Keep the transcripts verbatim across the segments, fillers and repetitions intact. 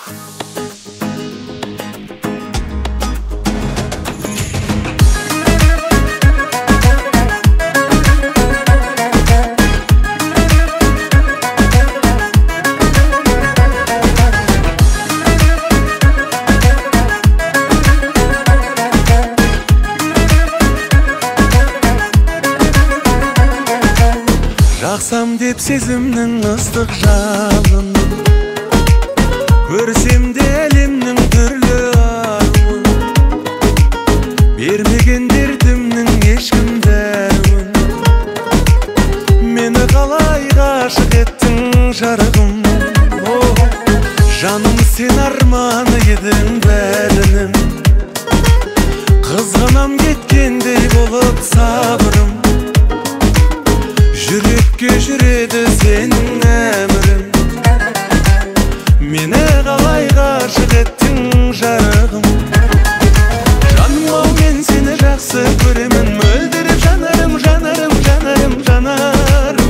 Жақсам деп сезімнің ыстық жалын, көрсем де әлемнің түрлі аруын, бермеген дертімнің ешкім дәруін. Мені қалай ғашық еттің жарығым, жаным сен арманы едің бәрінің. Қызғанам кеткендей болып сабырым, жүрекке жүреді сенің әмірің. Мені қалай ғашық еттің жарығым. Жаным ау, мен сені жақсы көремін, мөлдіреп жанарым, жанарым, жанарым, жанарым.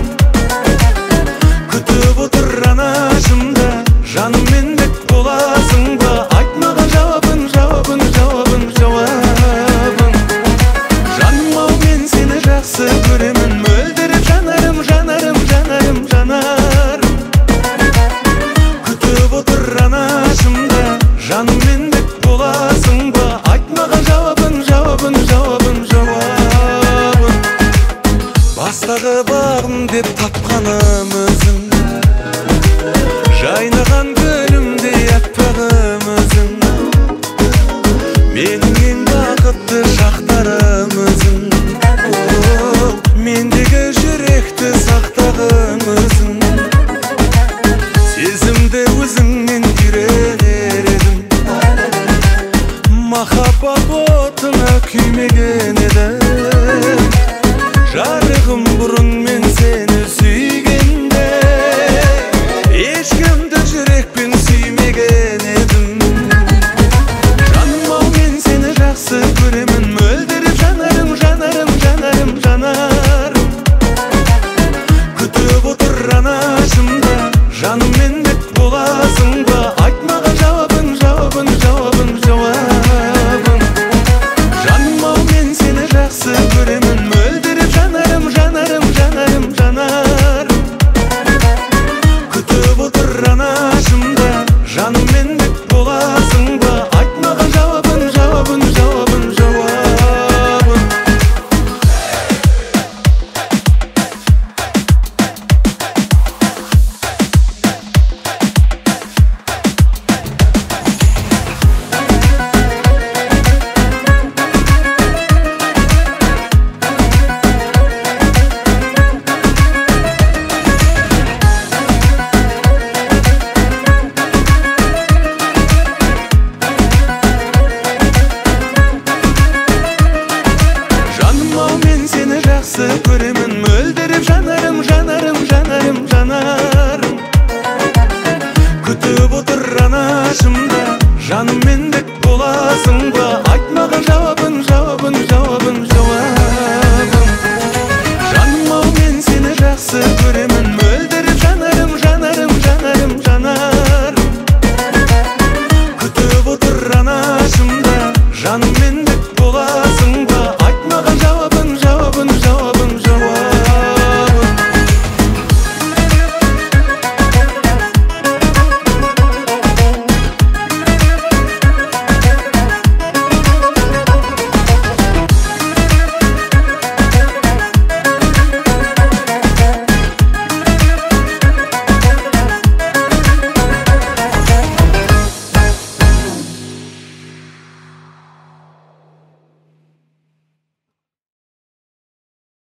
Күтіп отыр анашымда, жаным мендік боласың ба? Айтмаған жауабын, жауабын, жауабын, жауабын. Жаным ау, мен сені жақсы көремін, мөлдіреп жанарым, жанарым, жанарым, жанарым. Күтіп отыр анашымда, жаным мендік боласың ба? Айтмаған жауабын, жауабын, жауабын, жауабын. Бастағы бағым деп тапқаным өзің, жайнаған гүлімдей аппағым өзің. Менің ең бақытты шақтарым өзің, мендегі жүректі сақтағың өзің. Сезімді өзіңнен үйренер едім, махаббат отына күймеген едім. Жарығым, бұрын мен сені сүйгенде ешкімді жүрекпен сүймеген едім. Жаным ау, мен сені жақсы көремін, мөлдіреп жанарым, жанарым, жанарым, жанарым. Күтіп отыр анашымда, жаным мендік боласың ба? Айтмаған жауабын, жауабын, жауабын, жауабын. Жаным ау, мен сені жақсы көремін, мөлдіреп жанарым, жанарым, жанарым, жанарым. Күтіп отыр анашымда, жаным мендік боласың ба? Айтмаған жауабын, жауабын, жауабын, жауабын. Жаным ау, мен сені жақсы көремін, мөлдіреп жанарым, жанарым, жанарым, жанарым. Күтіп отыр анашымда, жаным мендік боласың ба? Айтмаған жауабын,